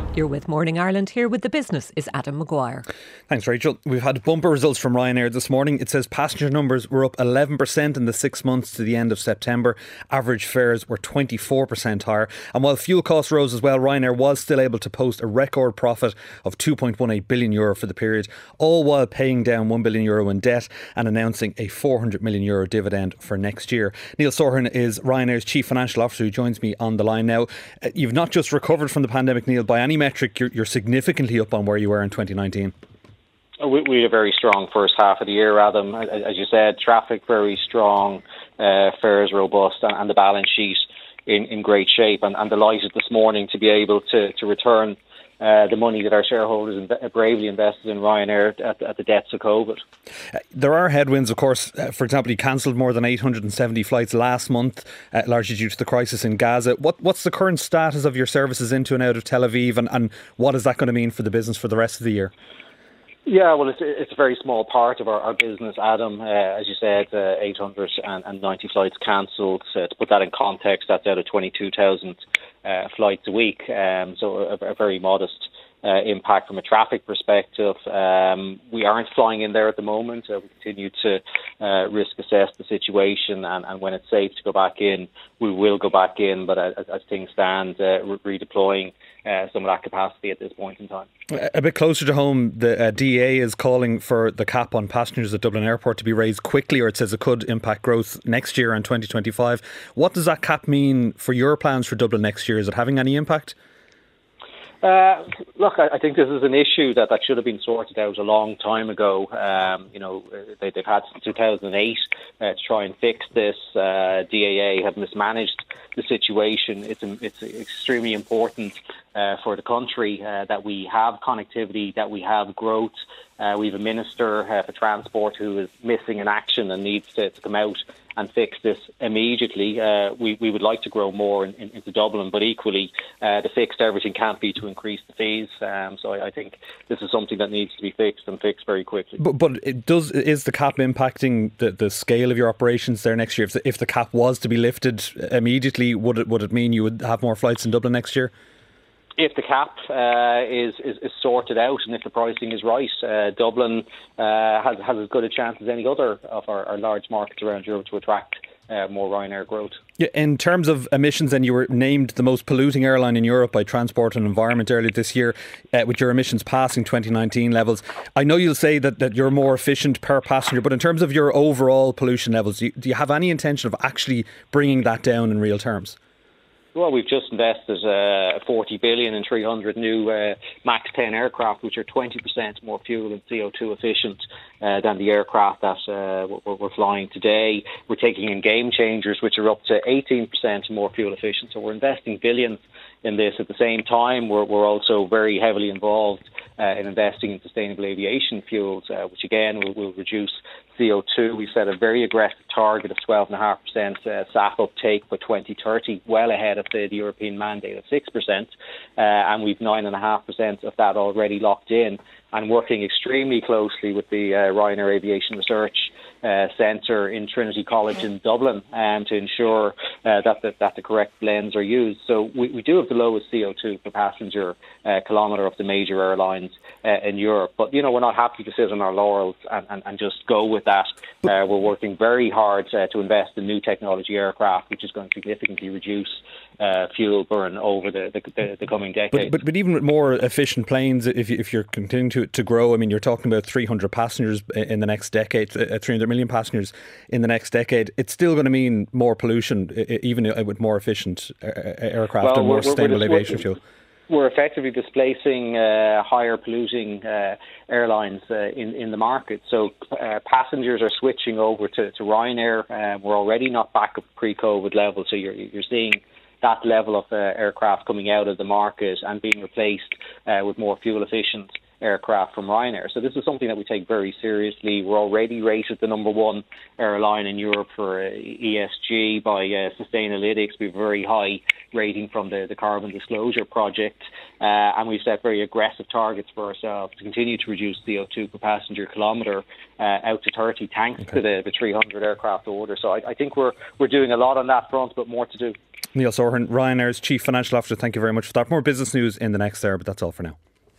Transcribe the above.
You're with Morning Ireland. Here with the business is Adam Maguire. Thanks, Rachel. We've had bumper results from Ryanair this morning. It says passenger numbers were up 11% in the 6 months to the end of September. Average fares were 24% higher. And while fuel costs rose as well, Ryanair was still able to post a record profit of €2.18 billion for the period, all while paying down €1 billion in debt and announcing a €400 million dividend for next year. Neil Sorahan is Ryanair's Chief Financial Officer, who joins me on the line now. You've not just recovered from the pandemic, Neil, by any metric, you're significantly up on where you were in 2019. We had a very strong first half of the year, Adam. As you said, traffic very strong, fares robust, and the balance sheet in great shape. And I'm delighted this morning to be able to return the money that our shareholders bravely invested in Ryanair at the depths of COVID. There are headwinds, of course. For example, you cancelled more than 870 flights last month, largely due to the crisis in Gaza. What's the current status of your services into and out of Tel Aviv, and what is that going to mean for the business for the rest of the year? Yeah, well, it's a very small part of our business, Adam. As you said, 890 flights cancelled. To put that in context, that's out of 22,000 flights a week. So a very modest impact from a traffic perspective. We aren't flying in there at the moment. We continue to risk assess the situation, and when it's safe to go back in, we will go back in. But as things stand, redeploying some of that capacity at this point in time. A bit closer to home, the DEA is calling for the cap on passengers at Dublin Airport to be raised quickly, or it says it could impact growth next year and 2025. What does that cap mean for your plans for Dublin next year? Is it having any impact? Look, I think this is an issue that should have been sorted out a long time ago. They've had since 2008 to try and fix this. DAA have mismanaged the situation. It's extremely important for the country that we have connectivity, that we have growth. We have a Minister for Transport who is missing in action and needs to come out and fix this immediately. We would like to grow more into Dublin, but equally the fix to everything can't be to increase the fees. So I think this is something that needs to be fixed and fixed very quickly. But is the cap impacting the scale of your operations there next year? If the cap was to be lifted immediately, would it mean you would have more flights in Dublin next year? If the cap is sorted out and if the pricing is right, Dublin has as good a chance as any other of our large markets around Europe to attract more Ryanair growth. Yeah, in terms of emissions, then, you were named the most polluting airline in Europe by Transport and Environment earlier this year, with your emissions passing 2019 levels. I know you'll say that you're more efficient per passenger, but in terms of your overall pollution levels, do you have any intention of actually bringing that down in real terms? Well, we've just invested 40 billion in 300 new MAX 10 aircraft, which are 20% more fuel and CO2 efficient than the aircraft that we're flying today. We're taking in game changers, which are up to 18% more fuel efficient. So we're investing billions in this. At the same time, we're also very heavily involved in investing in sustainable aviation fuels, which again will reduce CO2. We've set a very aggressive target of 12.5% SAF uptake by 2030, well ahead of the European mandate of 6%, and we've 9.5% of that already locked in, and working extremely closely with the Ryanair Aviation Research Centre in Trinity College in Dublin to ensure that the correct blends are used. So we do have the lowest CO2 per passenger kilometre of the major airlines in Europe. But, we're not happy to sit on our laurels and just go with that. We're working very hard to invest in new technology aircraft, which is going to significantly reduce fuel burn over the coming decade. But even with more efficient planes, if you're continuing to grow, I mean, you're talking about 300 passengers in the next decade, 300 million passengers in the next decade. It's still going to mean more pollution, even with more efficient aircraft and more sustainable aviation fuel. We're effectively displacing higher polluting airlines in the market. So passengers are switching over to Ryanair. We're already not back at pre-COVID levels, so you're seeing that level of aircraft coming out of the market and being replaced with more fuel efficient aircraft from Ryanair. So this is something that we take very seriously. We're already rated the number one airline in Europe for ESG by Sustainalytics. We have a very high rating from the Carbon Disclosure Project, and we've set very aggressive targets for ourselves to continue to reduce CO2 per passenger kilometre out to 30, thanks to the 300 aircraft order. So I think we're doing a lot on that front, but more to do. Neil Sohan, Ryanair's Chief Financial Officer, thank you very much for that. More business news in the next hour, but that's all for now.